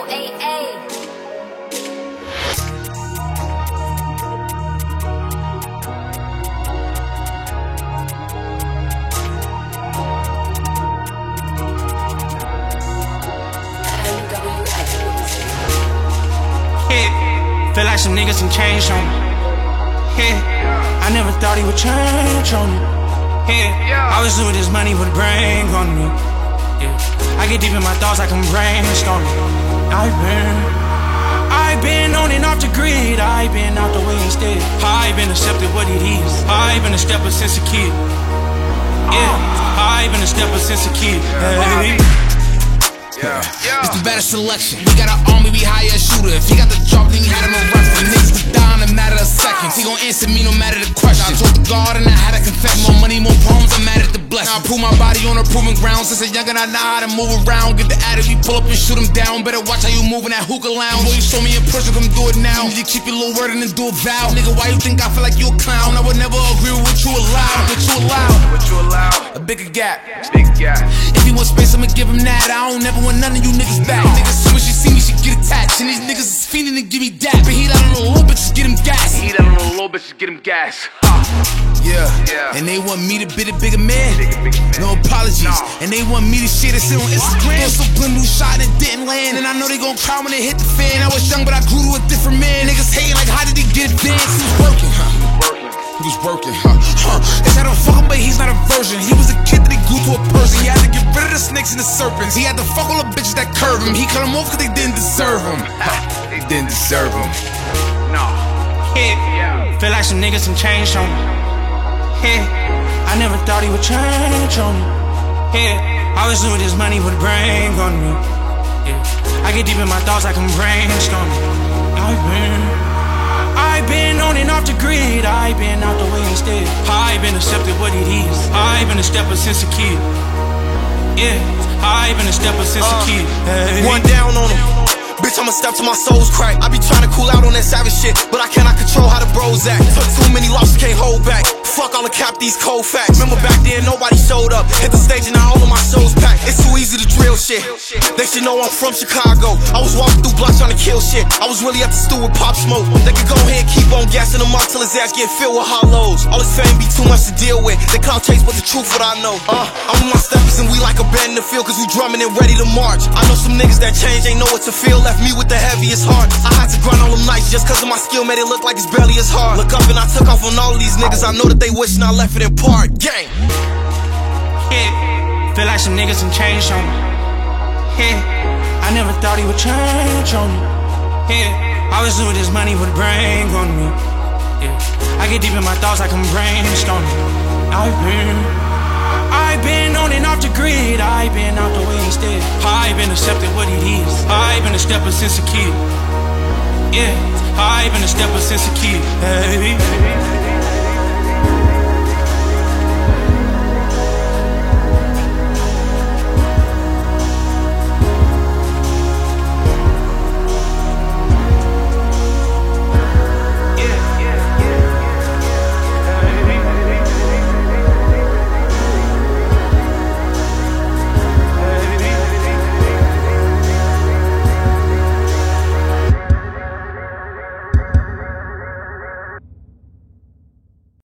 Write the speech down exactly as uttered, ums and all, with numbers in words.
A A. Yeah, feel like some niggas some change on me. Yeah, I never thought he would change on me. Yeah, I was doing this money would bring on me. Yeah, I get deep in my thoughts like I'm brainstorming. I've been, I've been on and off the grid. I've been out the way instead. I've been accepted what it is. I've been a stepper since a kid. Yeah, I've been a stepper since a kid. Hey. Yeah. Yeah. It's the better selection. We got an army, we hire a shooter. If he got the job, then he had him a reference. Niggas could die in a matter of seconds. He gon' answer me no matter the question. I told the God and I had to confess. More money, more problems, I'm mad at the blessing. I prove my body on a proven ground. Since a youngin' I know how to move around. Get the addict, we pull up and shoot him down. Better watch how you move in that hookah lounge. Boy, you show me in person, come do it now. You keep your little word and then do a vow. Nigga, why you think I feel like you a clown? I would never agree with what you allow. What you allow? What you allow? A bigger gap. Big gap. If he want space, I'ma give him that. I don't never want none of you niggas back. Niggas, soon as she see me, she get attached. And these niggas is fiending to give me that. But he out on the little bitches, get him gas. He out on the little bitches, get him gas. Huh. Yeah. yeah, and they want me to be the bigger man. Bigger, bigger man. No apologies. No. And they want me to share this shit on Instagram. So blend new shot and didn't land. And I know they gon' cry when they hit the fan. I was young, but I grew to a different man. Niggas hating like, how did he get advanced? He was working, huh? He was working, huh? Huh? They said I don't fuck him, but he's not a virgin. He was a kid that he grew to a person. He had to get rid of the snakes and the serpents. He had to fuck all the bitches that curve him. He cut them off cause they didn't deserve him. They didn't deserve him. No. Yeah. Feel like some niggas some change on me. Yeah, I never thought he would change on me. Yeah, I was doing this money would bring on me. Yeah, I get deep in my thoughts like I'm brainstorming. I've been, I've been on and off the grid. I've been out the way instead. I've been accepted what it is. I've been a stepper since a kid. Yeah, I've been a stepper since uh, a kid. Hey. One down on him. Bitch, I'ma step till my soul's crack. I be tryna cool out on that savage shit, but I cannot control how the bros act. Took too many losses, can't hold back. Fuck all the cap, these cold facts. Remember back then, nobody showed up. Hit the stage and now all of my shows packed. It's too easy to drill shit. They should know I'm from Chicago. I was walking through blocks trying to kill shit. I was really at the stew with Pop Smoke. They could go ahead and keep on gassing him up till his ass get filled with hollows. All his fame be too much to deal with. They clout chase, but the truth what I know. Uh, I'm with my steppers and we like a band in the field, cause we drumming and ready to march. I know some niggas that change, ain't know what to feel. Left me with the heaviest heart. I had to grind all them nights just cause of my skill, made it look like it's barely as hard. Look up and I took off on all of these niggas. I know that they wishing I left it in part. Gang. Yeah, feel like some niggas some change on me. Yeah, I never thought he would change on me. Yeah, I was doing this money would bring on me. Yeah, I get deep in my thoughts like I'm brainstorming. I've been, I've been on and off the grid. I've been out the way instead. I've been accepted what it is. I've been a stepper since a kid. Yeah, I've been a stepper since a kid. Hey.